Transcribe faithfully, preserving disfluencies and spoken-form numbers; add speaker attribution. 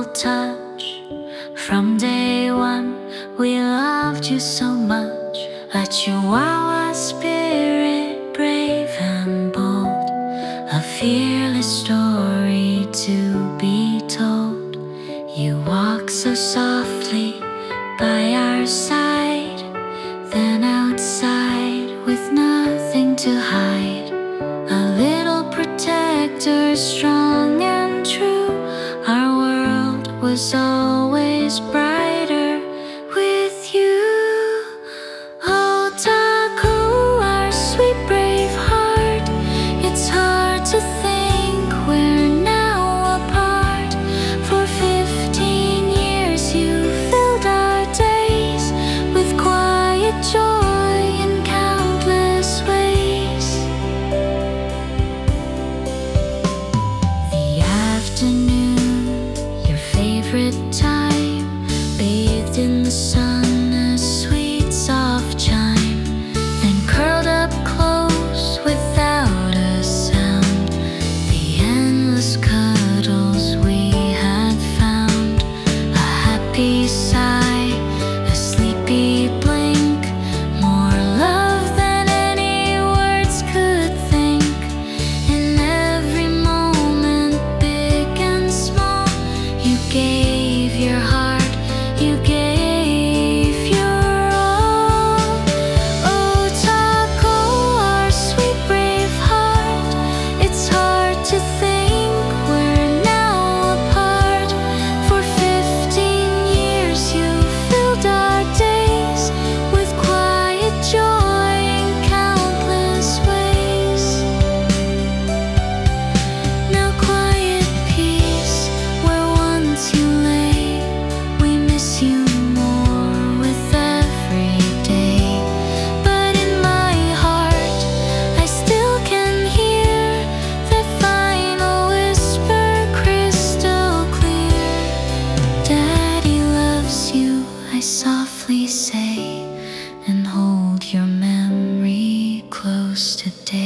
Speaker 1: touch. From day one, we loved you so much. Let you wow our spirit, brave and bold, a fearless story to be told. You walk so softly by our side, then outside with nothing to hide, a little protector, strong and true. Our world was always brighter with you. Oh, Taku, our sweet brave heart, it's hard to think we're now apart. For fifteen years you filled our days with quiet joy in countless ways. The afternoon, your favorite time, bathed in the sun, a sweet soft chime, then curled up close without a sound, the endless cuddles we had found, a happy sigh, a sleepy blink, more love than any words could think. In every moment, big and small, you gave your heart, you gave your all. Oh, Taco, our sweet brave heart, it's hard to think we're now apart. For fifteen years you filled our days with quiet joy in countless ways. Now quiet peace, where once you lay, we miss you more with every day. But in my heart, I still can hear that final whisper crystal clear. Daddy loves you, I softly say, and hold your memory close today.